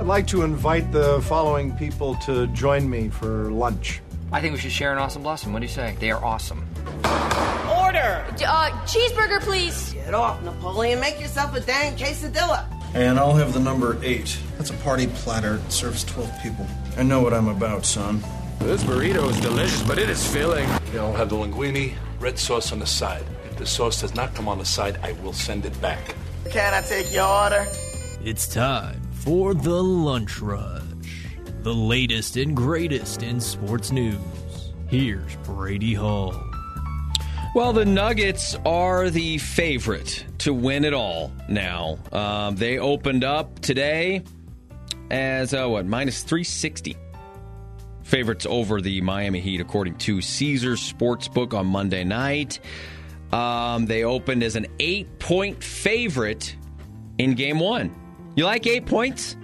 I'd like to invite the following people to join me for lunch. I think we should share an awesome blossom. What do you say? They are awesome. Order! Cheeseburger, please. Get off, Napoleon. Make yourself a dang quesadilla. And I'll have the number 8. That's a party platter. It serves 12 people. I know what I'm about, son. This burrito is delicious, but it is filling. I'll have the linguine, red sauce on the side. If the sauce does not come on the side, I will send it back. Can I take your order? It's time for the Lunch Rush. The latest and greatest in sports news. Here's Brady Hall. Well, the Nuggets are the favorite to win it all now. They opened up today as, minus 360. Favorites over the Miami Heat, according to Caesars Sportsbook on Monday night. They opened as an 8-point favorite in Game 1. You like 8 points?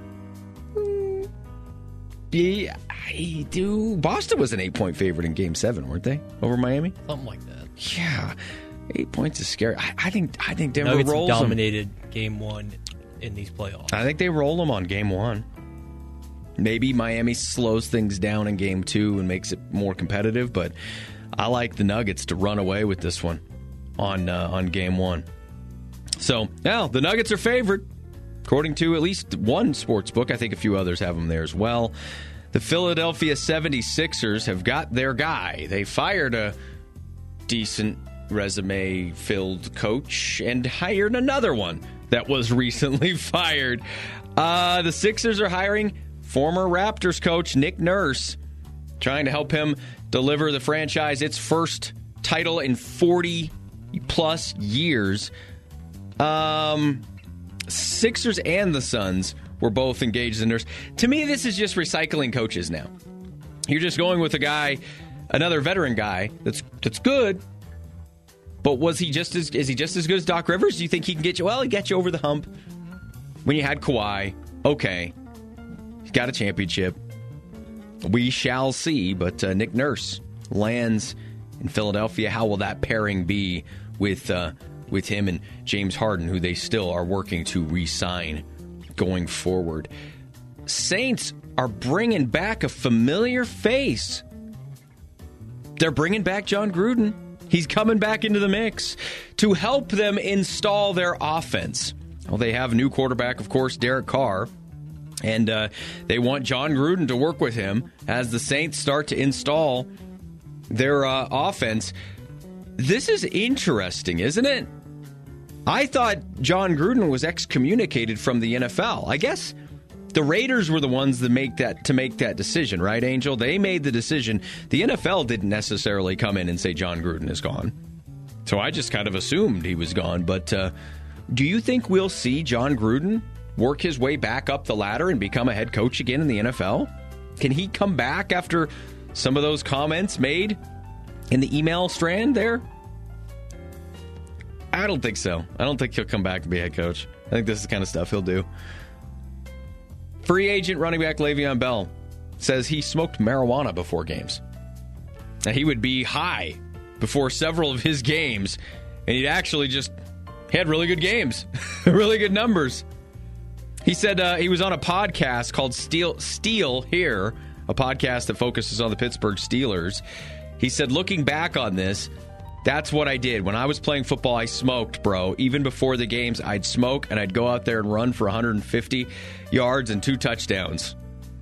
Yeah, I do. Boston was an 8-point favorite in Game 7, weren't they? Over Miami? Something like that. Yeah. 8 points is scary. I think Denver Nuggets rolls dominated Game 1 in these playoffs. I think they roll them on Game 1. Maybe Miami slows things down in Game 2 and makes it more competitive, but I like the Nuggets to run away with this one on Game 1. So, now, the Nuggets are favored, according to at least one sports book. I think a few others have them there as well. The Philadelphia 76ers have got their guy. They fired a decent resume-filled coach and hired another one that was recently fired. The Sixers are hiring former Raptors coach Nick Nurse, trying to help him deliver the franchise its first title in 40-plus years. Sixers and the Suns were both engaged in Nurse. To me, this is just recycling coaches now. You're just going with a guy, another veteran guy that's good. But is he just as good as Doc Rivers? Do you think he can get you? Well, he got you over the hump when you had Kawhi. Okay, he got a championship. We shall see. But Nick Nurse lands in Philadelphia. How will that pairing be with him and James Harden, who they still are working to re-sign going forward? Saints are bringing back a familiar face. They're bringing back John Gruden. He's coming back into the mix to help them install their offense. Well, they have a new quarterback, of course, Derek Carr, and they want John Gruden to work with him as the Saints start to install their offense. This is interesting, isn't it? I thought John Gruden was excommunicated from the NFL. I guess the Raiders were the ones that make that decision, right, Angel? They made the decision. The NFL didn't necessarily come in and say John Gruden is gone. So I just kind of assumed he was gone. But do you think we'll see John Gruden work his way back up the ladder and become a head coach again in the NFL? Can he come back after some of those comments made in the email strand there? I don't think so. I don't think he'll come back and be head coach. I think this is the kind of stuff he'll do. Free agent running back Le'Veon Bell says he smoked marijuana before games. Now, he would be high before several of his games, and he'd actually just had really good games, really good numbers. He said he was on a podcast called Steel Here, a podcast that focuses on the Pittsburgh Steelers. He said, looking back on this, that's what I did. When I was playing football, I smoked, bro. Even before the games, I'd smoke, and I'd go out there and run for 150 yards and 2 touchdowns.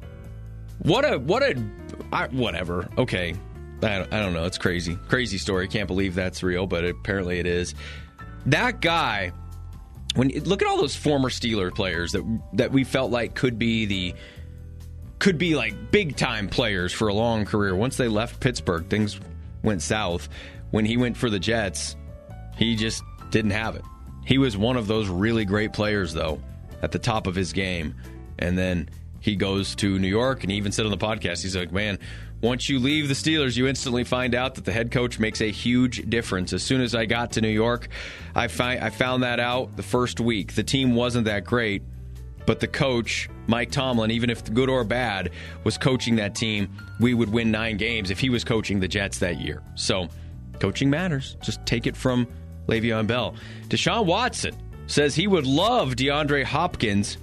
Whatever. Okay. I don't know. It's crazy. Crazy story. Can't believe that's real, but apparently it is. That guy, look at all those former Steeler players that we felt like could be like big-time players for a long career. Once they left Pittsburgh, things went south. When he went for the Jets, he just didn't have it. He was one of those really great players, though, at the top of his game. And then he goes to New York, and he even said on the podcast, he's like, man, once you leave the Steelers, you instantly find out that the head coach makes a huge difference. As soon as I got to New York, I found that out the first week. The team wasn't that great, but the coach, Mike Tomlin, even if good or bad, was coaching that team, we would win 9 games if he was coaching the Jets that year. So coaching matters. Just take it from Le'Veon Bell. Deshaun Watson says he would love DeAndre Hopkins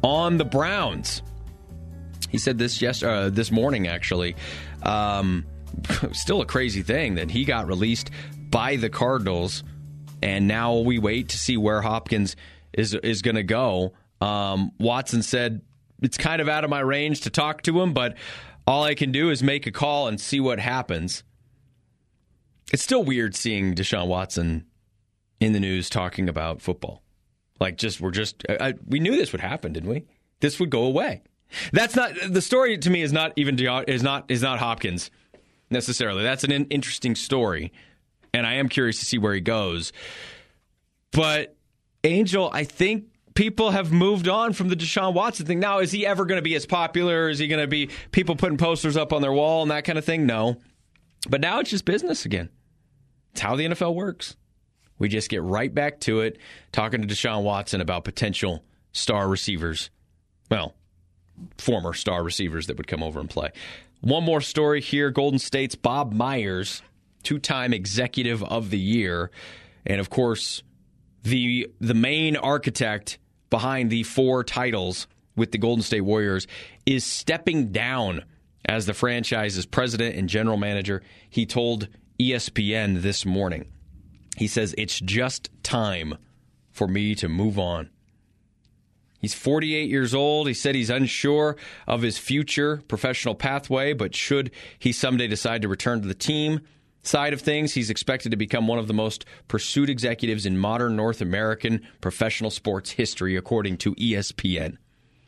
on the Browns. He said this this morning, actually. Still a crazy thing that he got released by the Cardinals, and now we wait to see where Hopkins is going to go. Watson said, it's kind of out of my range to talk to him, but all I can do is make a call and see what happens. It's still weird seeing Deshaun Watson in the news talking about football. Like, we knew this would happen, didn't we? This would go away. That's not the story. To me, is not Hopkins necessarily. That's an interesting story, and I am curious to see where he goes. But Angel, I think people have moved on from the Deshaun Watson thing. Now, is he ever going to be as popular? Is he going to be people putting posters up on their wall and that kind of thing? No. But now it's just business again. It's how the NFL works. We just get right back to it, talking to Deshaun Watson about potential star receivers. Well, former star receivers that would come over and play. One more story here. Golden State's Bob Myers, 2-time Executive of the Year, and of course, the main architect behind the 4 titles with the Golden State Warriors, is stepping down as the franchise's president and general manager. He told ESPN this morning. He says, it's just time for me to move on. He's 48 years old. He said he's unsure of his future professional pathway, but should he someday decide to return to the team side of things, he's expected to become one of the most pursued executives in modern North American professional sports history, according to ESPN.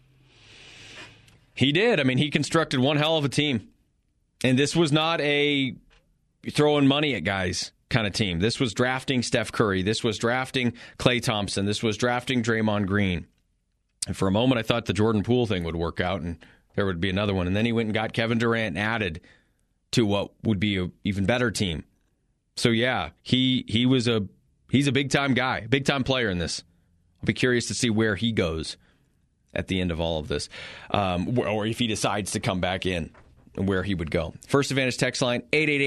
He did. I mean, he constructed one hell of a team. And this was not a throwing money at guys kind of team. This was drafting Steph Curry. This was drafting Klay Thompson. This was drafting Draymond Green. And for a moment, I thought the Jordan Poole thing would work out and there would be another one. And then he went and got Kevin Durant added to what would be an even better team. So, yeah, he's a big-time guy, big-time player in this. I'll be curious to see where he goes at the end of all of this, or if he decides to come back in and where he would go. First Advantage text line,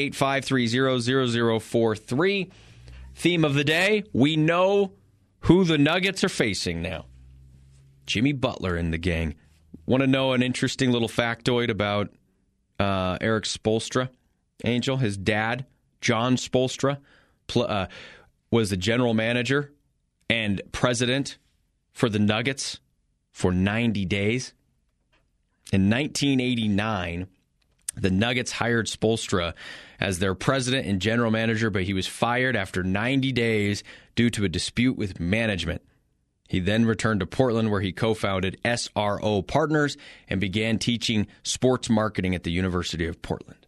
888-530-0043. Theme of the day, we know who the Nuggets are facing now. Jimmy Butler and the gang. Want to know an interesting little factoid about Eric Spoelstra, Angel? His dad, John Spoelstra, was the general manager and president for the Nuggets for 90 days. In 1989, the Nuggets hired Spoelstra as their president and general manager, but he was fired after 90 days due to a dispute with management. He then returned to Portland, where he co-founded SRO Partners and began teaching sports marketing at the University of Portland.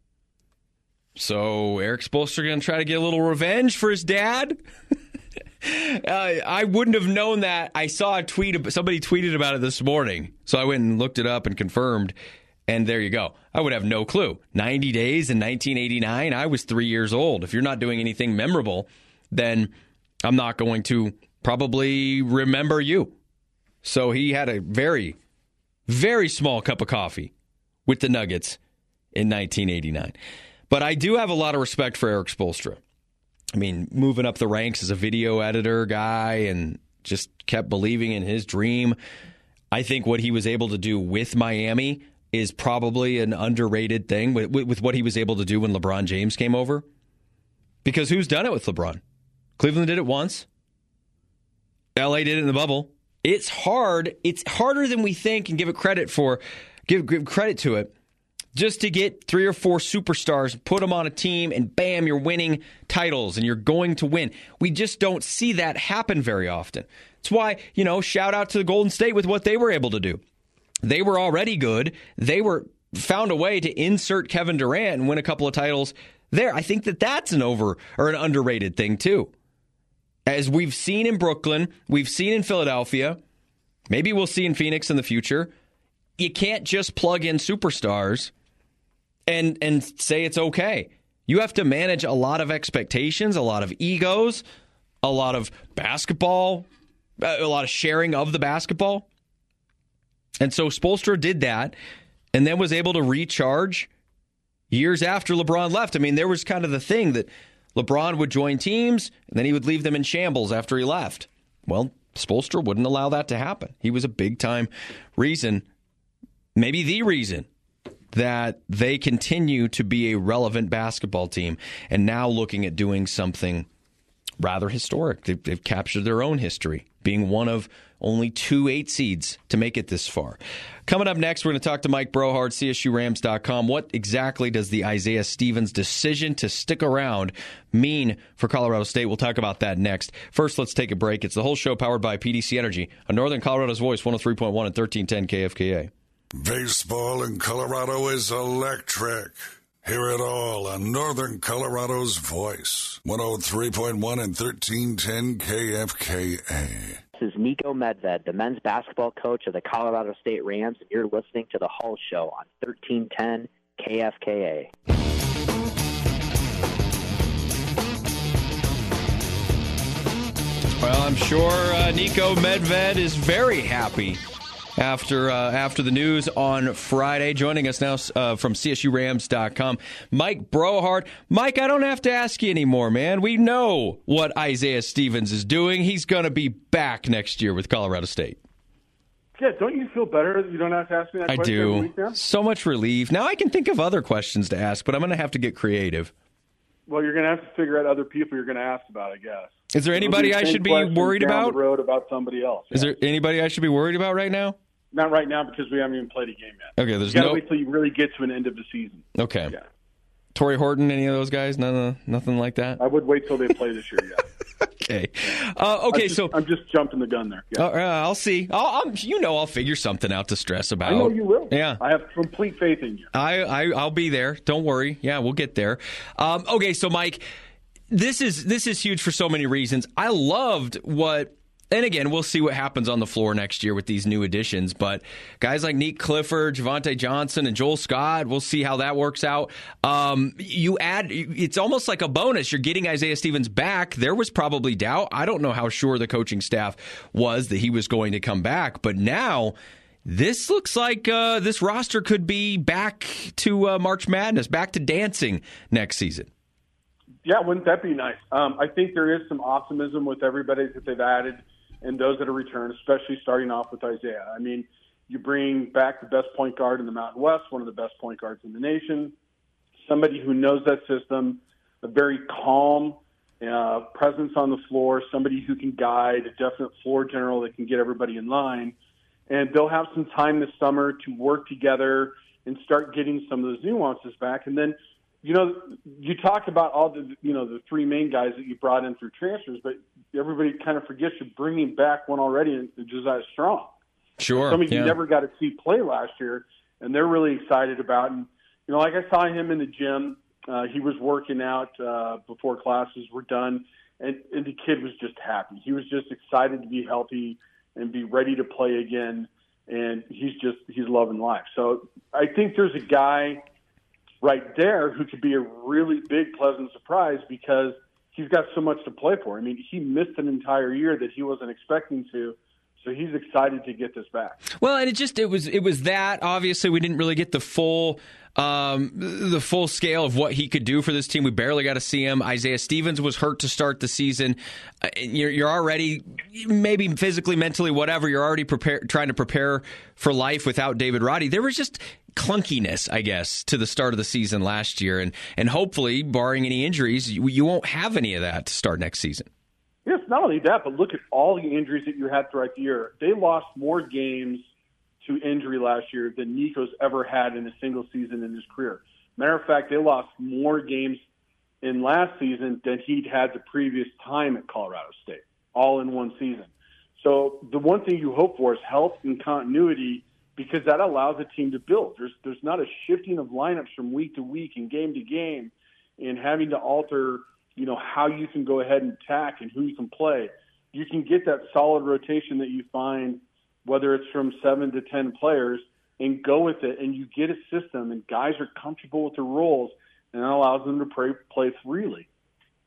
So Eric Spoelstra going to try to get a little revenge for his dad? I wouldn't have known that. I saw a tweet. Somebody tweeted about it this morning. So I went and looked it up and confirmed. And there you go. I would have no clue. 90 days in 1989, I was 3 years old. If you're not doing anything memorable, then I'm not going to probably remember you. So he had a very, very small cup of coffee with the Nuggets in 1989. But I do have a lot of respect for Eric Spoelstra. I mean, moving up the ranks as a video editor guy and just kept believing in his dream. I think what he was able to do with Miami is probably an underrated thing with what he was able to do when LeBron James came over. Because who's done it with LeBron? Cleveland did it once. LA did it in the bubble. It's hard. It's harder than we think and give credit to it. Just to get 3 or 4 superstars, put them on a team, and bam, you're winning titles and you're going to win. We just don't see that happen very often. That's why, shout out to the Golden State with what they were able to do. They were already good. They found a way to insert Kevin Durant and win a couple of titles there. I think that's an underrated thing too. As we've seen in Brooklyn, we've seen in Philadelphia, maybe we'll see in Phoenix in the future. You can't just plug in superstars and say it's okay. You have to manage a lot of expectations, a lot of egos, a lot of basketball, a lot of sharing of the basketball. And so Spoelstra did that and then was able to recharge years after LeBron left. I mean, there was kind of the thing that LeBron would join teams and then he would leave them in shambles after he left. Well, Spoelstra wouldn't allow that to happen. He was a big-time reason, maybe the reason, that they continue to be a relevant basketball team and now looking at doing something rather historic. They've captured their own history, being one of only 2 8 seeds to make it this far. Coming up next, we're going to talk to Mike Brohard, CSURams.com. What exactly does the Isaiah Stevens decision to stick around mean for Colorado State? We'll talk about that next. First, let's take a break. It's the whole show powered by PDC Energy on Northern Colorado's Voice, 103.1 and 1310 KFKA. Baseball in Colorado is electric. Hear it all on Northern Colorado's Voice, 103.1 and 1310 KFKA. This is Nico Medved, the men's basketball coach of the Colorado State Rams, and you're listening to The Hull Show on 1310 KFKA. Well, I'm sure Nico Medved is very happy after the news on Friday. Joining us now from CSURams.com, Mike Brohard. Mike, I don't have to ask you anymore, man. We know what Isaiah Stevens is doing. He's going to be back next year with Colorado State. Yeah, don't you feel better that you don't have to ask me that question every week now? So much relief. Now I can think of other questions to ask, but I'm going to have to get creative. Well, you're going to have to figure out other people you're going to ask about, I guess. Is there anybody I should be worried about? Down the road about somebody else. Is there anybody I should be worried about right now? Not right now because we haven't even played a game yet. Okay, there's you got to wait till you really get to an end of the season. Okay. Yeah. Torrey Horton, any of those guys? Nothing like that? I would wait till they play this year, yeah. Okay. I'm just jumping the gun there. Yeah. I'll see. I'll figure something out to stress about. I know you will. Yeah. I have complete faith in you. I'll be there. Don't worry. Yeah, we'll get there. Okay, so Mike, this is huge for so many reasons. I loved what. And again, we'll see what happens on the floor next year with these new additions. But guys like Nick Clifford, Javonte Johnson, and Joel Scott, we'll see how that works out. It's almost like a bonus. You're getting Isaiah Stevens back. There was probably doubt. I don't know how sure the coaching staff was that he was going to come back. But now this looks like this roster could be back to March Madness, back to dancing next season. Yeah, wouldn't that be nice? I think there is some optimism with everybody that they've added and those that are returned, especially starting off with Isaiah. I mean, you bring back the best point guard in the Mountain West, one of the best point guards in the nation, somebody who knows that system, a very calm presence on the floor, somebody who can guide, a definite floor general that can get everybody in line. And they'll have some time this summer to work together and start getting some of those nuances back. And then, you talked about all the 3 main guys that you brought in through transfers, but everybody kind of forgets you're bringing back one already in Josiah Strong. Sure. Some of you never got to see play last year, and they're really excited about. And, like I saw him in the gym. He was working out before classes were done, and the kid was just happy. He was just excited to be healthy and be ready to play again, and he's loving life. So I think there's a guy right there who could be a really big, pleasant surprise because he's got so much to play for. I mean, he missed an entire year that he wasn't expecting to, so he's excited to get this back. Well, and it was that. Obviously, we didn't really get the full scale of what he could do for this team. We barely got to see him. Isaiah Stevens was hurt to start the season. You're already, maybe physically, mentally, whatever, you're already trying to prepare for life without David Roddy. There was just clunkiness, I guess, to the start of the season last year. And hopefully, barring any injuries, you won't have any of that to start next season. Yes, not only that, but look at all the injuries that you had throughout the year. They lost more games to injury last year than Nico's ever had in a single season in his career. Matter of fact, they lost more games in last season than he'd had the previous time at Colorado State, all in one season. So the one thing you hope for is health and continuity because that allows a team to build. There's not a shifting of lineups from week to week and game to game and having to alter, how you can go ahead and attack and who you can play. You can get that solid rotation that you find, whether it's from 7 to 10 players, and go with it, and you get a system, and guys are comfortable with their roles, and that allows them to play freely.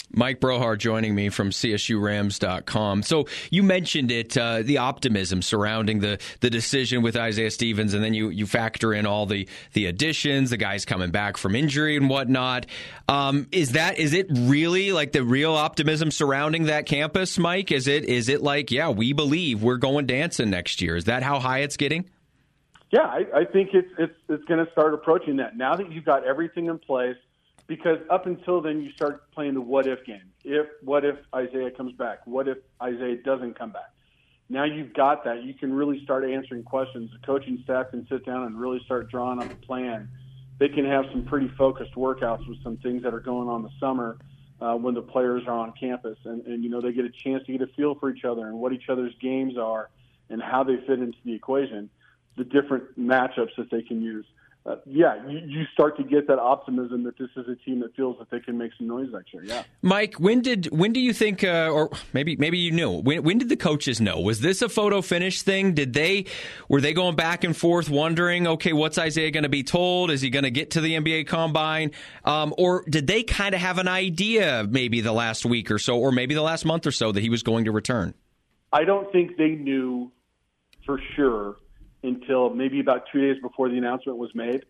Mike Brohar joining me from CSURams.com. So you mentioned it, the optimism surrounding the decision with Isaiah Stevens, and then you factor in all the additions, the guys coming back from injury and whatnot. Is it really like the real optimism surrounding that campus, Mike? Is it like, yeah, we believe we're going dancing next year? Is that how high it's getting? Yeah, I think it's going to start approaching that now that you've got everything in place. Because up until then, you start playing the what-if game. What if Isaiah comes back? What if Isaiah doesn't come back? Now you've got that. You can really start answering questions. The coaching staff can sit down and really start drawing up a plan. They can have some pretty focused workouts with some things that are going on the summer when the players are on campus. And they get a chance to get a feel for each other and what each other's games are and how they fit into the equation, the different matchups that they can use. You start to get that optimism that this is a team that feels that they can make some noise next year. Yeah, Mike, when do you think, or maybe you knew, when did the coaches know? Was this a photo finish thing? Were they going back and forth wondering, okay, what's Isaiah going to be told? Is he going to get to the NBA Combine? Or did they kind of have an idea maybe the last week or so, or maybe the last month or so, that he was going to return? I don't think they knew for sure until maybe about 2 days before the announcement was made.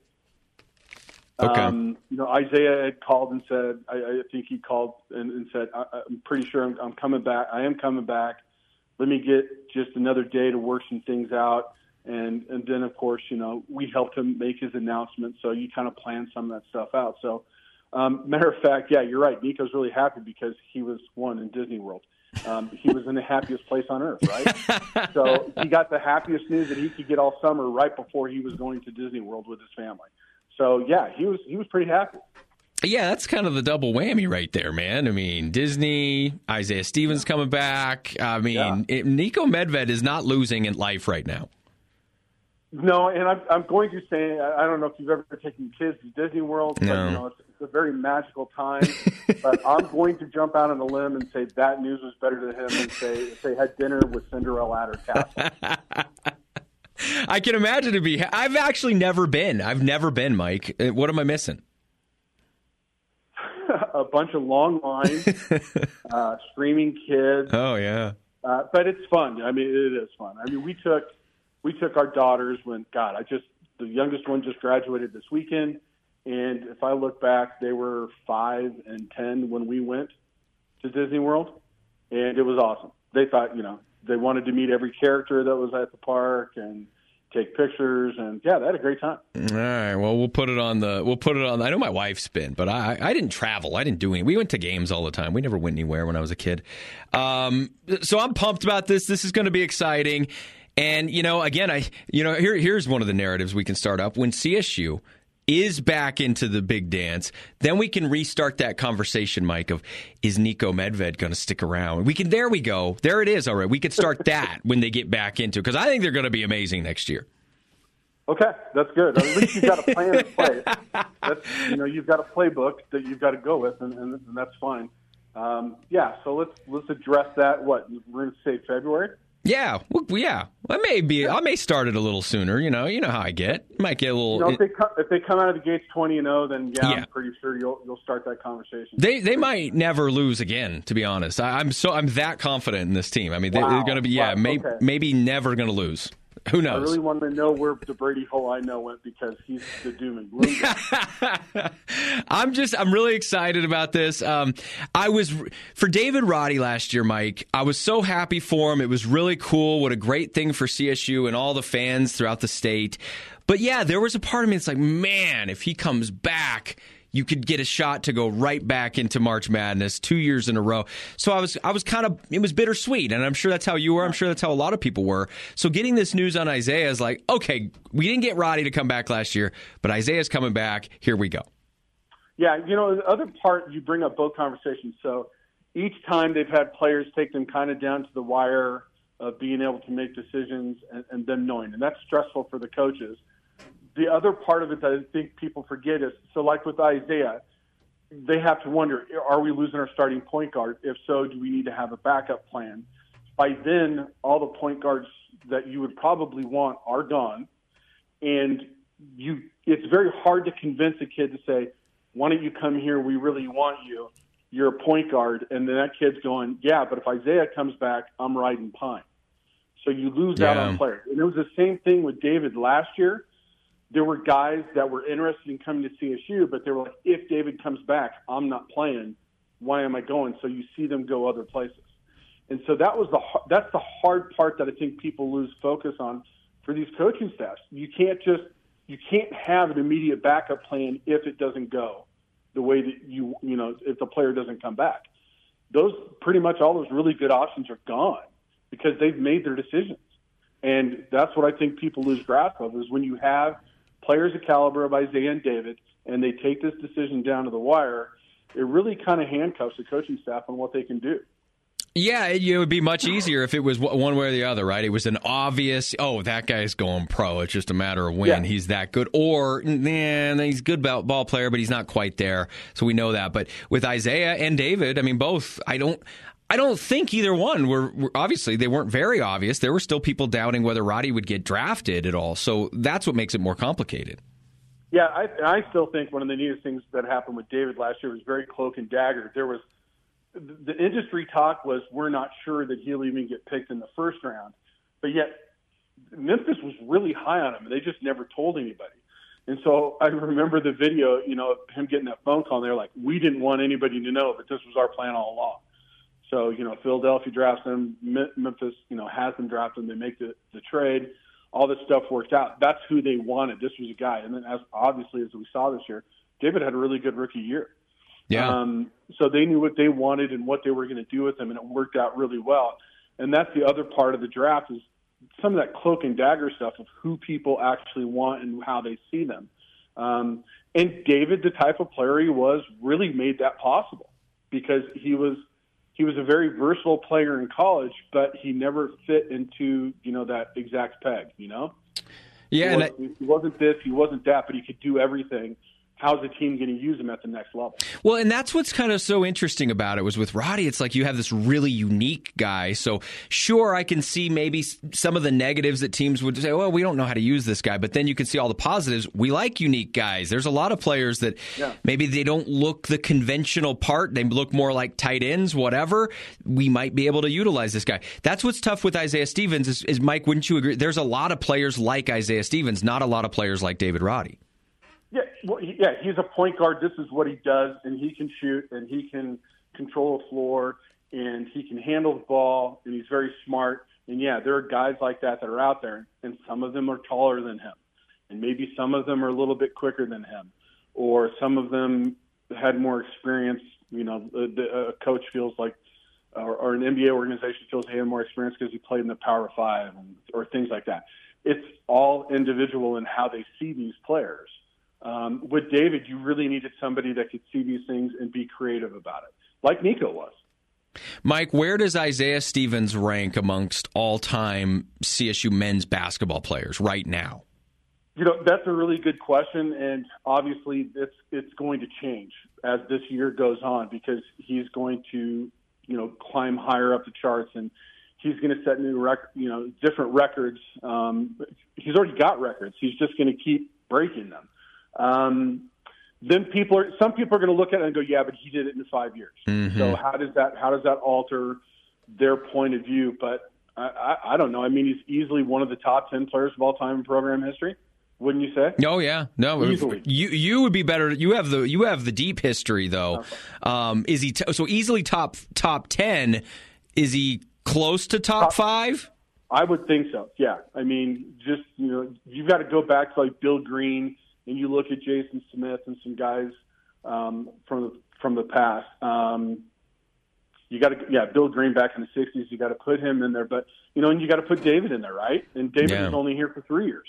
Okay. Isaiah had called and said, I think he called and said, I'm pretty sure I'm coming back. I am coming back. Let me get just another day to work some things out. And then, of course, we helped him make his announcement. So you kind of plan some of that stuff out. So, matter of fact, yeah, you're right. Nico's really happy because he was in Disney World. He was in the happiest place on earth, right? So he got the happiest news that he could get all summer right before he was going to Disney World with his family. So yeah, he was pretty happy. Yeah, that's kind of the double whammy right there, man. I mean, Disney, Isaiah Stevens coming back. I mean, Niko Medved is not losing in life right now. No, and I'm going to say, I don't know if you've ever taken kids to Disney World, no. But it's a very magical time. But I'm going to jump out on a limb and say that news was better to him than say if they had dinner with Cinderella at her castle. I can imagine it be. I've actually never been. I've never been, Mike. What am I missing? A bunch of long lines, screaming kids. Oh yeah. But it's fun. I mean, it is fun. I mean, we took our daughters when, the youngest one just graduated this weekend. And if I look back, they were 5 and 10 when we went to Disney World. And it was awesome. They thought, they wanted to meet every character that was at the park and take pictures. And yeah, they had a great time. All right. Well, we'll put it on. I know my wife's been, but I didn't travel. I didn't do anything. We went to games all the time. We never went anywhere when I was a kid. So I'm pumped about this. This is going to be exciting. And, again, here's one of the narratives we can start up. When CSU is back into the big dance, then we can restart that conversation, Mike, of is Niko Medved going to stick around? There we go. There it is. All right. We could start that when they get back into it, because I think they're going to be amazing next year. Okay, that's good. At least you've got a plan in place. You've got a playbook that you've got to go with, and that's fine. So let's address that. What, we're going to say February? Yeah, I may start it a little sooner. You know how I get. Might get a little. If they come out of the gates 20-0, then I'm pretty sure you'll start that conversation. They might never lose again. To be honest, I'm that confident in this team. I mean, they're going to be maybe never going to lose. Who knows? I really want to know where the Brady Hole I know went, because he's the doom and gloom guy. I'm really excited about this. I was for David Roddy last year, Mike. I was so happy for him. It was really cool. What a great thing for CSU and all the fans throughout the state. But yeah, there was a part of me that's like, man, if he comes back, you could get a shot to go right back into March Madness 2 years in a row. So I was kind of, it was bittersweet, and I'm sure that's how you were. I'm sure that's how a lot of people were. So getting this news on Isaiah is like, okay, we didn't get Roddy to come back last year, but Isaiah's coming back. Here we go. Yeah, the other part, you bring up both conversations. So each time they've had players take them kind of down to the wire of being able to make decisions and them knowing, and that's stressful for the coaches. The other part of it that I think people forget is, so like with Isaiah, they have to wonder, are we losing our starting point guard? If so, do we need to have a backup plan? By then, all the point guards that you would probably want are gone. And it's very hard to convince a kid to say, why don't you come here? We really want you. you're a point guard, and then that kid's going, yeah, but if Isaiah comes back, I'm riding Pine. So you lose out on players. And it was the same thing with David last year. There were guys that were interested in coming to CSU, but they were like, if David comes back, I'm not playing. Why am I going? So you see them go other places. And so that's the hard part that I think people lose focus on for these coaching staffs. You can't have an immediate backup plan if it doesn't go the way that if the player doesn't come back. Those pretty much all those really good options are gone because they've made their decisions. And that's what I think people lose grasp of is when you have players of caliber of Isaiah and David and they take this decision down to the wire, it really kind of handcuffs the coaching staff on what they can do. Yeah, it would be much easier if it was one way or the other, right? It was an obvious, that guy's going pro. It's just a matter of when he's that good. Or, he's a good ball player, but he's not quite there. So we know that. But with Isaiah and David, I mean, both, I don't think either one were obviously, they weren't very obvious. There were still people doubting whether Roddy would get drafted at all. So that's what makes it more complicated. Yeah, I still think one of the neatest things that happened with David last year was very cloak and dagger. The industry talk was we're not sure that he'll even get picked in the first round, but yet Memphis was really high on him, and they just never told anybody. And so I remember the video, of him getting that phone call, and they're like, we didn't want anybody to know, but this was our plan all along. So, Philadelphia drafts him, Memphis, has them draft him, they make the trade, all this stuff worked out. That's who they wanted. This was a guy. And then as we saw this year, David had a really good rookie year. Yeah. So they knew what they wanted and what they were going to do with him, and it worked out really well. And that's the other part of the draft is some of that cloak and dagger stuff of who people actually want and how they see them. And David, the type of player he was, really made that possible because he was a very versatile player in college, but he never fit into, that exact peg, Yeah. He wasn't this, he wasn't that, but he could do everything. How's the team going to use him at the next level? Well, and that's what's kind of so interesting about it was with Roddy, it's like you have this really unique guy. So sure, I can see maybe some of the negatives that teams would say, well, we don't know how to use this guy. But then you can see all the positives. We like unique guys. There's a lot of players that maybe they don't look the conventional part. They look more like tight ends, whatever. We might be able to utilize this guy. That's what's tough with Isaiah Stevens is Mike, wouldn't you agree? There's a lot of players like Isaiah Stevens, not a lot of players like David Roddy. Yeah, he's a point guard. This is what he does, and he can shoot, and he can control the floor, and he can handle the ball, and he's very smart. And, there are guys like that are out there, and some of them are taller than him, and maybe some of them are a little bit quicker than him, or some of them had more experience. A coach feels like, or an NBA organization feels he had more experience because he played in the Power Five or things like that. It's all individual in how they see these players. With David, you really needed somebody that could see these things and be creative about it, like Nico was. Mike, where does Isaiah Stevens rank amongst all-time CSU men's basketball players right now? That's a really good question, and obviously it's going to change as this year goes on because he's going to, climb higher up the charts, and he's going to set new different records. He's already got records. He's just going to keep breaking them. Then some people are going to look at it and go, yeah, but he did it in 5 years. Mm-hmm. So how does that alter their point of view? But I don't know. I mean, he's easily one of the top 10 players of all time in program history. Wouldn't you say? Oh yeah, no. Easily. You would be better. You have the deep history though. Okay. Is he so easily top 10? Is he close to top 5? I would think so. Yeah. I mean, just you've got to go back to like Bill Green. And you look at Jason Smith and some guys from the past. You got to, Bill Green back in the '60s. You got to put him in there, but and you got to put David in there, right? And David was only here for 3 years,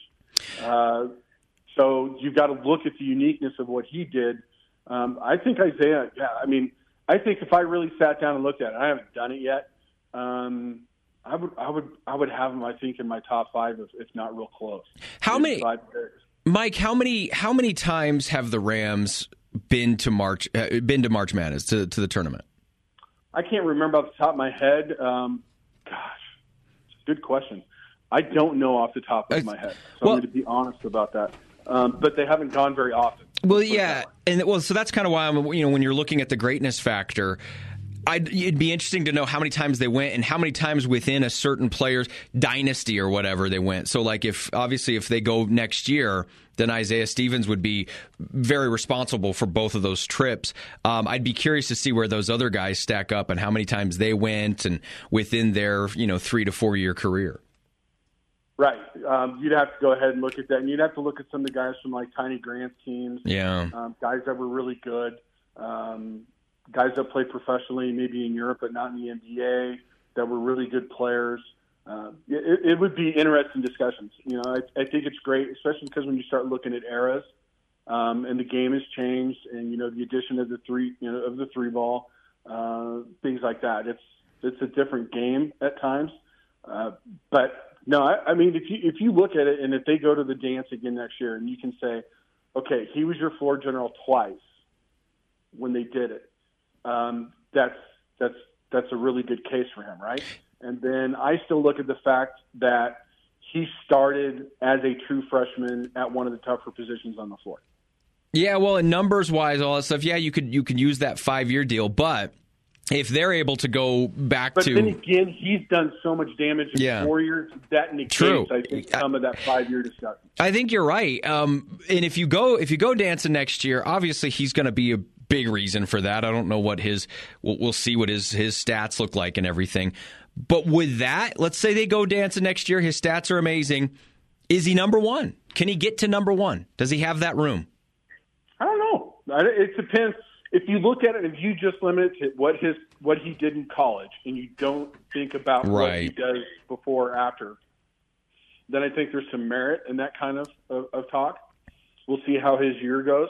so you've got to look at the uniqueness of what he did. I think Isaiah. Yeah, I mean, I think if I really sat down and looked at it, I haven't done it yet. I would have him. I think in my top 5, if not real close. How many? Mike, how many times have the Rams been to March Madness to the tournament? I can't remember off the top of my head. It's a good question. I don't know off the top of my head. So I'm going to be honest about that. But they haven't gone very often. Well, yeah, so that's kind of why I'm. When you're looking at the greatness factor, it'd be interesting to know how many times they went and how many times within a certain player's dynasty or whatever they went. So, like, if they go next year, then Isaiah Stevens would be very responsible for both of those trips. I'd be curious to see where those other guys stack up and how many times they went and within their 3 to 4 year career. Right. You'd have to go ahead and look at that, and you'd have to look at some of the guys from like Tiny Grant's teams. Yeah. Guys that were really good. Guys that played professionally, maybe in Europe, but not in the NBA, that were really good players. It would be interesting discussions. I think it's great, especially because when you start looking at eras, and the game has changed, and the addition of the three ball, things like that. It's a different game at times, but no, I mean, if you look at it, and if they go to the dance again next year, and you can say, okay, he was your floor general twice when they did it. That's a really good case for him, right? And then I still look at the fact that he started as a true freshman at one of the tougher positions on the floor. Yeah, well, and numbers-wise, all that stuff, yeah, you could use that 5-year deal, but if they're able to go back But then again, he's done so much damage in 4 years, that negates, I think, some of that 5-year discussion. I think you're right. And if you go dancing next year, obviously he's going to be a big reason for that. I don't know what we'll see what his stats look like and everything. But with that, let's say they go dancing next year, his stats are amazing. Is he number one? Can he get to number one? Does he have that room? I don't know. It depends. If you look at it, if you just limit it to what he did in college, and you don't think about what he does before or after, then I think there's some merit in that kind of talk. We'll see how his year goes.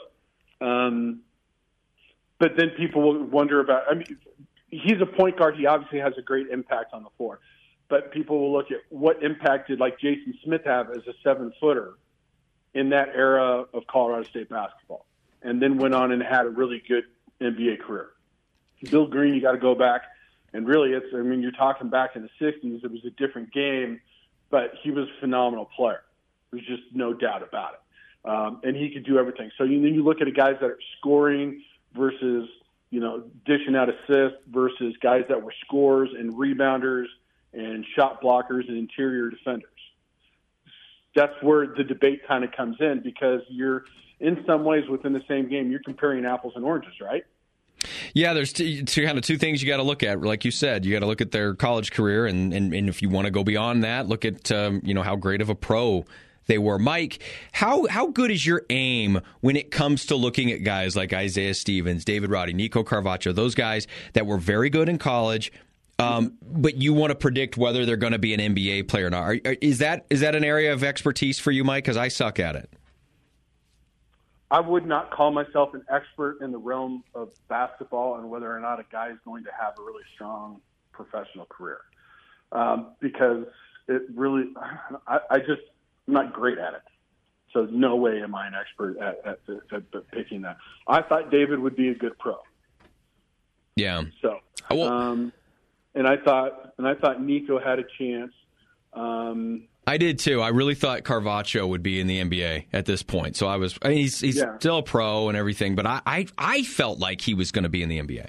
But then people will wonder about, he's a point guard. He obviously has a great impact on the floor. But people will look at what impact did like Jason Smith have as a 7-footer in that era of Colorado State basketball, and then went on and had a really good NBA career. Bill Green, you got to go back, and really you're talking back in the 60s, it was a different game, but he was a phenomenal player. There's just no doubt about it. And he could do everything. So then you look at the guys that are scoring versus, dishing out assists versus guys that were scorers and rebounders and shot blockers and interior defenders. That's where the debate kind of comes in, because you're, in some ways, within the same game, you're comparing apples and oranges, right? Yeah, there's two things you got to look at. Like you said, you got to look at their college career, and if you want to go beyond that, look at how great of a pro they were. Mike, how good is your aim when it comes to looking at guys like Isaiah Stevens, David Roddy, Nico Carvaggio, those guys that were very good in college, but you want to predict whether they're going to be an NBA player or not? Is that an area of expertise for you, Mike? Because I suck at it. I would not call myself an expert in the realm of basketball and whether or not a guy is going to have a really strong professional career, because it really, I'm not great at it. So no way am I an expert at picking that. I thought David would be a good pro. Yeah. So, and I thought Nico had a chance. I did too. I really thought Carvaggio would be in the NBA at this point. So he's still a pro and everything, but I felt like he was going to be in the NBA.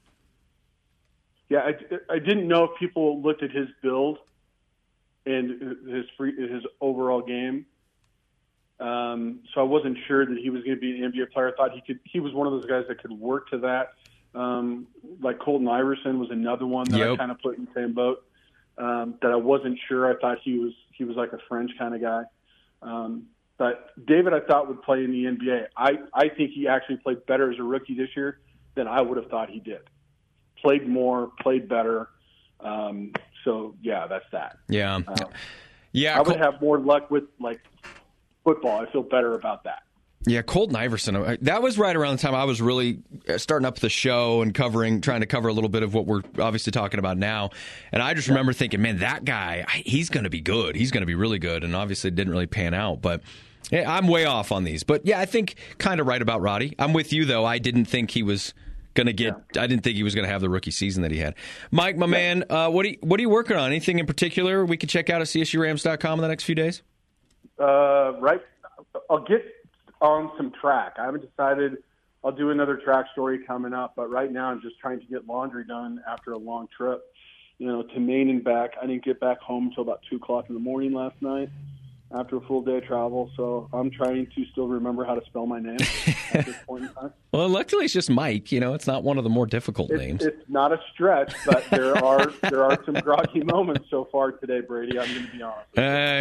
Yeah, I didn't know if people looked at his build and his overall game. So I wasn't sure that he was going to be an NBA player. I thought he was one of those guys that could work to that. Like Colton Iverson was another one that I kind of put in the same boat. That I wasn't sure. I thought he was like a French kind of guy. But David, I thought, would play in the NBA. I think he actually played better as a rookie this year than I would have thought he did. Played more, played better. So yeah, that's that. Yeah. I would have more luck with like football. I feel better about that. Yeah, Colton Iverson. That was right around the time I was really starting up the show and trying to cover a little bit of what we're obviously talking about now. And I just remember thinking, man, that guy, he's going to be good. He's going to be really good. And obviously it didn't really pan out. But yeah, I'm way off on these. But yeah, I think kind of right about Roddy. I'm with you, though. I didn't think he was going to get. I didn't think he was going to have the rookie season that he had. Mike, my man, what are you working on? Anything in particular we can check out at CSURams.com in the next few days? Right. on some track. I haven't decided. I'll do another track story coming up, but right now I'm just trying to get laundry done after a long trip, to Maine and back. I didn't get back home until about 2 o'clock in the morning last night after a full day of travel, so I'm trying to still remember how to spell my name at this point in time. Well, luckily it's just Mike. It's not one of the more difficult names. It's not a stretch, but there are some groggy moments so far today, Brady. I'm going to be honest.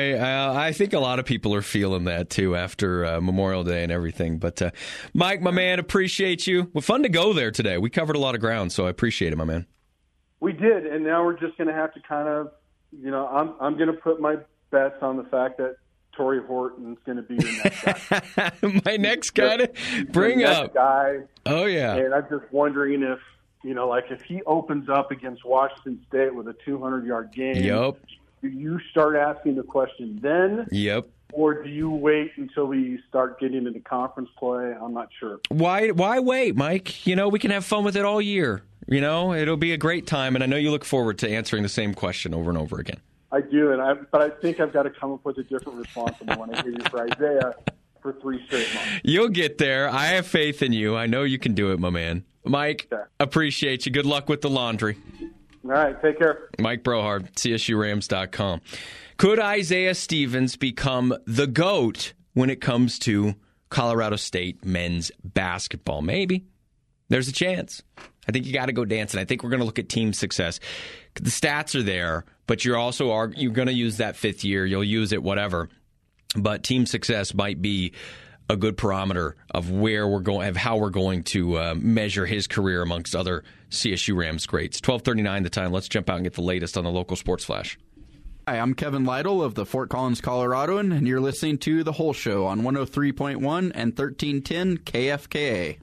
I think a lot of people are feeling that, too, after Memorial Day and everything. But, Mike, my man, appreciate you. Well, fun to go there today. We covered a lot of ground, so I appreciate it, my man. We did, and now we're just going to have to kind of, I'm going to put my bets on the fact that Torrey Horton's going to be your next guy. My next guy to bring up. Guy. Oh, yeah. And I'm just wondering if, if he opens up against Washington State with a 200-yard game, Yep. Do you start asking the question then? Yep. Or do you wait until we start getting into conference play? I'm not sure. Why wait, Mike? We can have fun with it all year. It'll be a great time, and I know you look forward to answering the same question over and over again. I do, but I think I've got to come up with a different response than the one I gave you for Isaiah for 3 straight months. You'll get there. I have faith in you. I know you can do it, my man. Mike, appreciate you. Good luck with the laundry. All right, take care. Mike Brohard, CSURams.com. Could Isaiah Stevens become the GOAT when it comes to Colorado State men's basketball? Maybe. There's a chance. I think you got to go dancing. I think we're going to look at team success. The stats are there, but you're going to use that 5th year. You'll use it, whatever. But team success might be a good parameter of where we're going, of how we're going to measure his career amongst other CSU Rams greats. 12:39 the time. Let's jump out and get the latest on the local sports flash. Hi, I'm Kevin Lytle of the Fort Collins Coloradoan, and you're listening to The Whole Show on 103.1 and 1310 KFKA.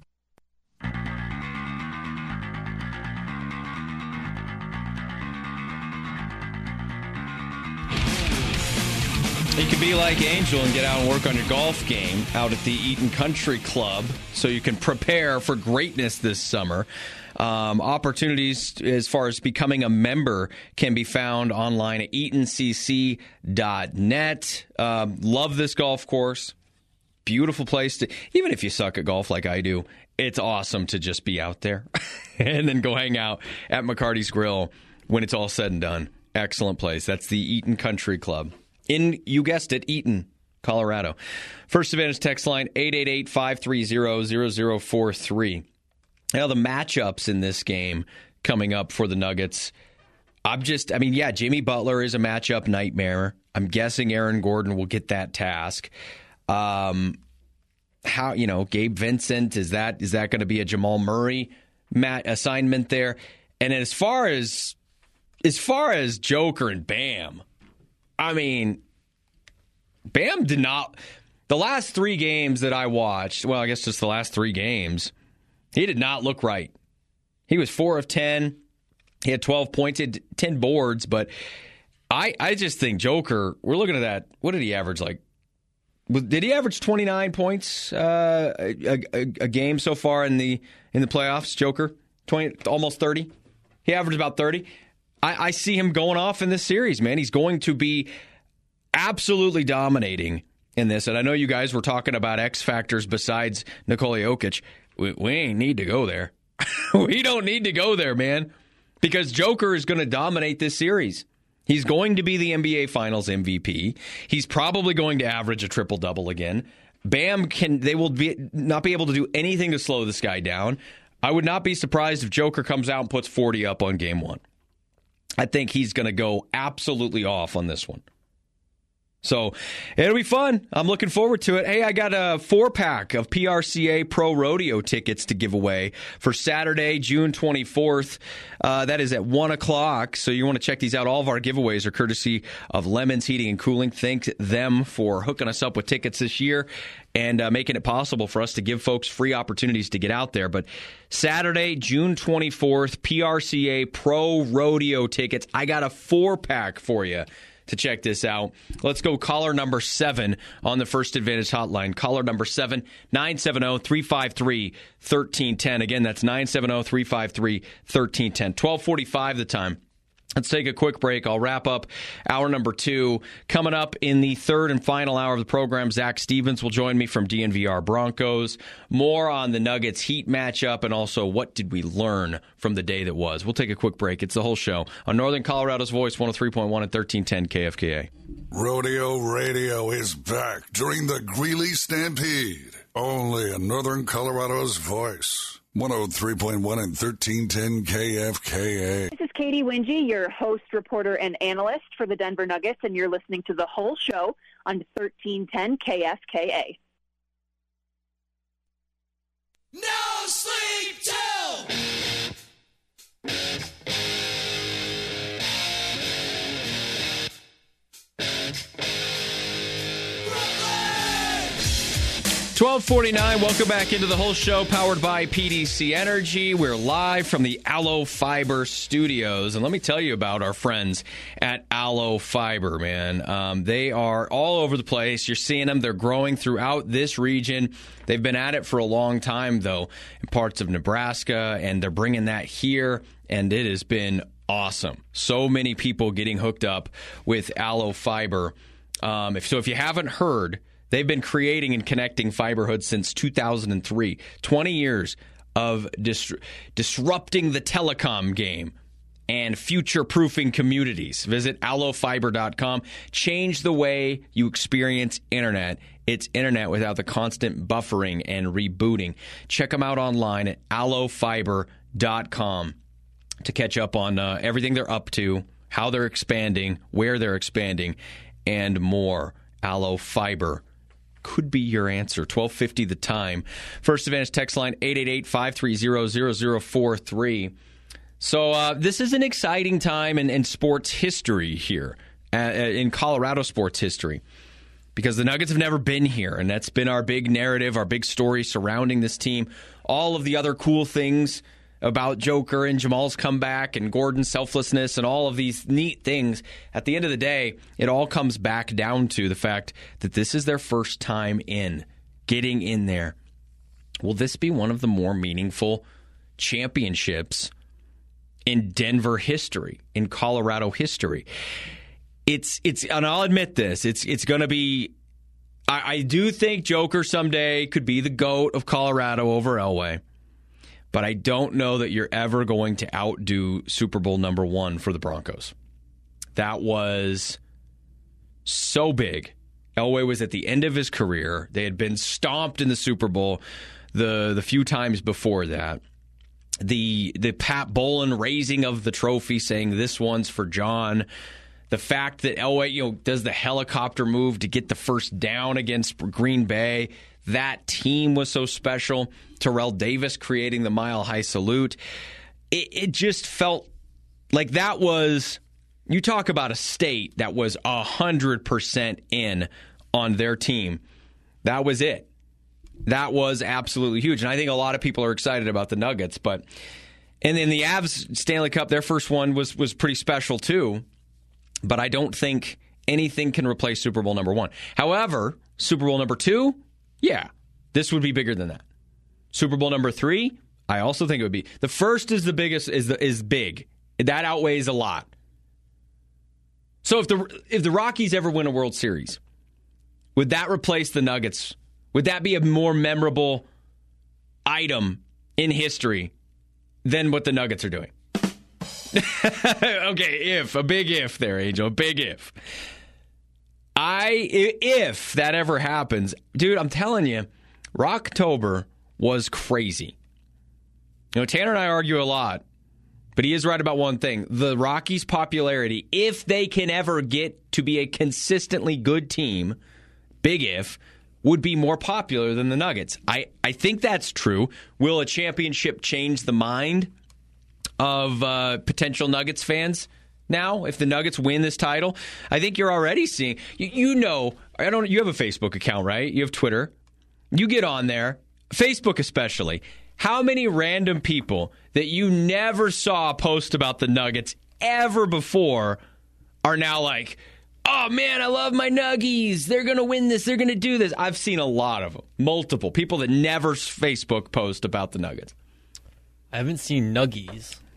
You can be like Angel and get out and work on your golf game out at the Eaton Country Club so you can prepare for greatness this summer. Opportunities as far as becoming a member can be found online at eatoncc.net. Love this golf course. Beautiful place to, even if you suck at golf like I do, it's awesome to just be out there and then go hang out at McCarty's Grill when it's all said and done. Excellent place. That's the Eaton Country Club. You guessed it, Eaton, Colorado. First Advantage text line, 888-530-0043. Now, the matchups in this game coming up for the Nuggets, Jimmy Butler is a matchup nightmare. I'm guessing Aaron Gordon will get that task. Gabe Vincent, is that going to be a Jamal Murray assignment there? And as far as Joker and Bam, Bam did not. The last 3 games that I watched, well, I guess just the last 3 games, he did not look right. He was 4 of 10. He had 12 points, he had 10 boards, but I just think Joker, we're looking at that. What did he average like? Did he average 29 points a game so far in the playoffs, Joker? Almost 30? He averaged about 30. I see him going off in this series, man. He's going to be absolutely dominating in this. And I know you guys were talking about X factors besides Nikola Jokic. We ain't need to go there. We don't need to go there, man, because Joker is going to dominate this series. He's going to be the NBA Finals MVP. He's probably going to average a triple-double again. Bam, they will not be able to do anything to slow this guy down. I would not be surprised if Joker comes out and puts 40 up on game 1. I think he's going to go absolutely off on this one. So it'll be fun. I'm looking forward to it. Hey, I got a 4-pack of PRCA Pro Rodeo tickets to give away for Saturday, June 24th. That is at 1 o'clock. So you want to check these out. All of our giveaways are courtesy of Lemons Heating and Cooling. Thank them for hooking us up with tickets this year and making it possible for us to give folks free opportunities to get out there. But Saturday, June 24th, PRCA Pro Rodeo tickets. I got a 4-pack for you to check this out. Let's go caller number 7 on the First Advantage hotline. Caller number 7, 970-353-1310. Again, that's 970-353-1310. 12:45 the time. Let's take a quick break. I'll wrap up hour number 2. Coming up in the third and final hour of the program, Zach Stevens will join me from DNVR Broncos. More on the Nuggets Heat matchup and also what did we learn from the day that was. We'll take a quick break. It's the whole show on Northern Colorado's Voice, 103.1 and 1310 KFKA. Rodeo Radio is back during the Greeley Stampede. Only on Northern Colorado's Voice. 103.1 and 1310 KFKA. This is Katie Wingy, your host, reporter, and analyst for the Denver Nuggets, and you're listening to the whole show on 1310 KFKA. No sleep till 12:49. Welcome back into the whole show, powered by PDC Energy. We're live from the Allo Fiber studios, and let me tell you about our friends at Allo Fiber, man. They are all over the place. You're seeing them. They're growing throughout this region. They've been at it for a long time, though, in parts of Nebraska, and they're bringing that here, and it has been awesome. So many people getting hooked up with Allo Fiber. If you haven't heard, they've been creating and connecting fiberhood since 2003. 20 years of disrupting the telecom game and future-proofing communities. Visit allofiber.com. Change the way you experience internet. It's internet without the constant buffering and rebooting. Check them out online at allofiber.com to catch up on everything they're up to, how they're expanding, where they're expanding, and more. Allo Fiber could be your answer. 1250 the time. First Advantage text line 888-530-0043. So this is an exciting time in sports history here, in Colorado sports history, because the Nuggets have never been here, and that's been our big narrative, our big story surrounding this team. All of the other cool things about Joker and Jamal's comeback and Gordon's selflessness and all of these neat things. At the end of the day, it all comes back down to the fact that this is their first time getting in there. Will this be one of the more meaningful championships in Denver history, in Colorado history? It's and I'll admit this, it's going to be, I do think Joker someday could be the GOAT of Colorado over Elway. But I don't know that you're ever going to outdo Super Bowl number 1 for the Broncos. That was so big. Elway was at the end of his career. They had been stomped in the Super Bowl the few times before that. The Pat Bowlen raising of the trophy, saying this one's for John. The fact that Elway, does the helicopter move to get the first down against Green Bay. That team was so special. Terrell Davis creating the Mile High Salute. It just felt like that was, you talk about a state that was 100% in on their team. That was it. That was absolutely huge. And I think a lot of people are excited about the Nuggets. And in the Avs Stanley Cup, their first one was pretty special too. But I don't think anything can replace Super Bowl number 1. However, Super Bowl number 2, yeah, this would be bigger than that. Super Bowl number 3, I also think it would be. The first is the biggest, is big. That outweighs a lot. So if the Rockies ever win a World Series, would that replace the Nuggets? Would that be a more memorable item in history than what the Nuggets are doing? Okay, a big if there, Angel, a big if. If that ever happens, dude, I'm telling you, Rocktober was crazy. Tanner and I argue a lot, but he is right about one thing. The Rockies' popularity, if they can ever get to be a consistently good team, big if, would be more popular than the Nuggets. I think that's true. Will a championship change the mind of potential Nuggets fans now if the Nuggets win this title? I think you're already seeing, you have a Facebook account, right? You have Twitter. You get on there, Facebook especially. How many random people that you never saw post about the Nuggets ever before are now like, oh man, I love my Nuggies. They're going to win this. They're going to do this. I've seen a lot of them. Multiple people that never Facebook post about the Nuggets. I haven't seen Nuggies.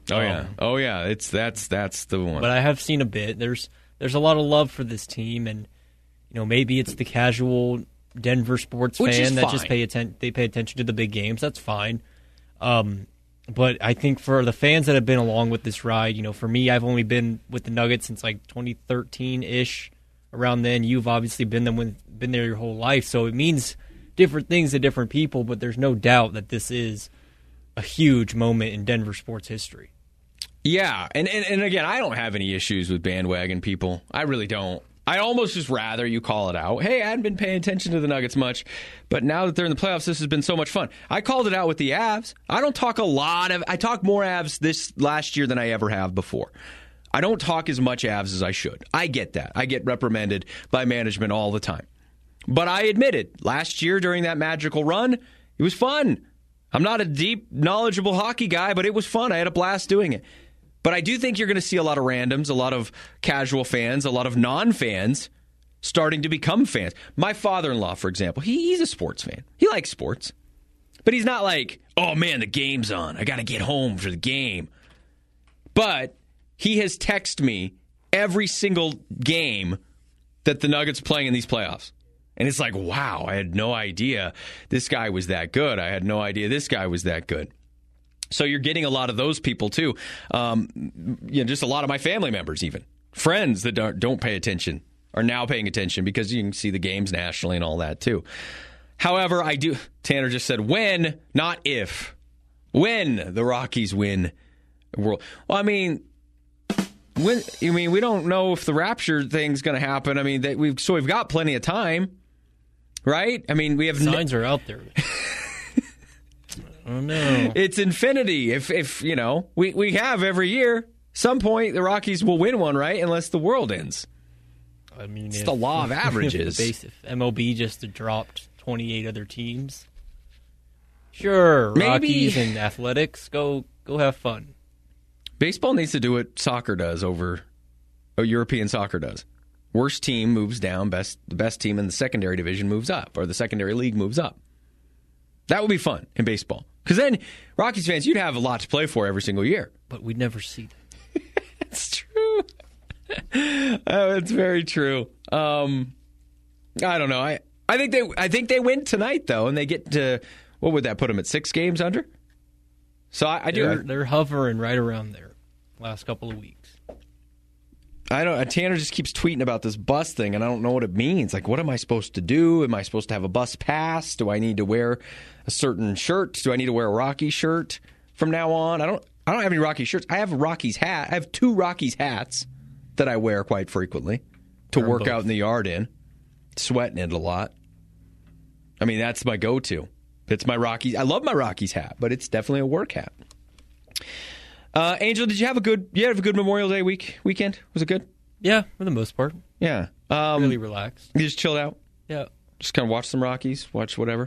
Oh yeah. That's the one. But I have seen a bit. There's a lot of love for this team, and maybe it's the casual Denver sports fan that just pay attention to the big games. That's fine. But I think for the fans that have been along with this ride, for me, I've only been with the Nuggets since like 2013-ish. Around then, you've obviously been there your whole life, so it means different things to different people. But there's no doubt that this is a huge moment in Denver sports history. Yeah, and again, I don't have any issues with bandwagon people. I really don't. I almost just rather you call it out. Hey, I hadn't been paying attention to the Nuggets much, but now that they're in the playoffs, this has been so much fun. I called it out with the Avs. I talk more Avs this last year than I ever have before. I don't talk as much Avs as I should. I get that. I get reprimanded by management all the time. But I admitted, last year during that magical run, it was fun. I'm not a deep, knowledgeable hockey guy, but it was fun. I had a blast doing it. But I do think you're going to see a lot of randoms, a lot of casual fans, a lot of non-fans starting to become fans. My father-in-law, for example, he's a sports fan. He likes sports. But he's not like, oh, man, the game's on. I got to get home for the game. But he has texted me every single game that the Nuggets are playing in these playoffs. And it's like, wow, I had no idea this guy was that good. I had no idea this guy was that good. So you're getting a lot of those people, too. Just a lot of my family members, even. Friends that don't pay attention are now paying attention because you can see the games nationally and all that, too. However, Tanner just said when, not if. When the Rockies win the World. Well, we don't know if the Rapture thing's going to happen. We've got plenty of time, right? We have signs are out there. Oh no! It's infinity. If we have every year, some point the Rockies will win one, right? Unless the world ends. It's the law of averages. If MLB just dropped 28 other teams, sure, maybe. Rockies and Athletics, go have fun. Baseball needs to do what soccer does European soccer does. Worst team moves down, the best team in the secondary division moves up, or the secondary league moves up. That would be fun in baseball. Because then, Rockies fans, you'd have a lot to play for every single year. But we'd never see that. It's true. It's very true. I don't know. I think they win tonight, though, and they get to, what would that put them at, 6 games under? So they're hovering right around there last couple of weeks. Tanner just keeps tweeting about this bus thing, and I don't know what it means. Like, what am I supposed to do? Am I supposed to have a bus pass? Do I need to wear a certain shirt? Do I need to wear a Rocky shirt from now on? I don't have any Rocky shirts. I have a Rockies hat. I have 2 Rockies hats that I wear quite frequently to work out in the yard in. Sweating it a lot. That's my go-to. It's my Rockies. I love my Rockies hat, but it's definitely a work hat. Angel, did you have a good Memorial Day weekend? Was it good? Yeah, for the most part. Yeah. Really relaxed. You just chilled out? Yeah. Just kind of watch some Rockies, watch whatever.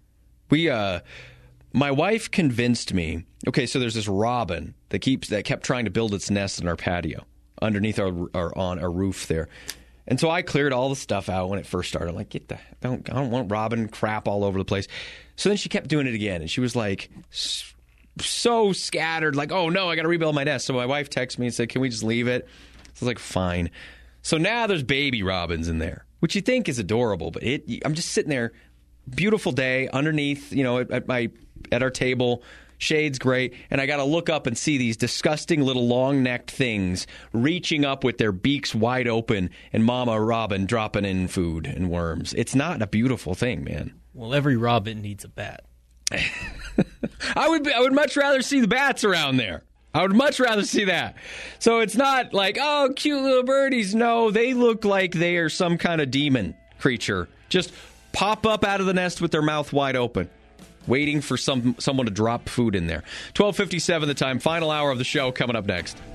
My wife convinced me, okay, so there's this robin that kept trying to build its nest in our patio underneath on our roof there. And so I cleared all the stuff out when it first started. I'm like, I don't want robin crap all over the place. So then she kept doing it again, and she was like, so scattered, like, oh no, I got to rebuild my nest. So my wife texted me and said, can we just leave it? So I was like, fine. So now there's baby robins in there, which you think is adorable, but I'm just sitting there, beautiful day, underneath, at our table, shades great, and I got to look up and see these disgusting little long-necked things reaching up with their beaks wide open, and Mama Robin dropping in food and worms. It's not a beautiful thing, man. Well, every robin needs a bat. I would much rather see the bats around there. I would much rather see that. So it's not like, oh, cute little birdies. No, they look like they are some kind of demon creature. Just pop up out of the nest with their mouth wide open, waiting for someone to drop food in there. 12:57 the time. Final hour of the show coming up next.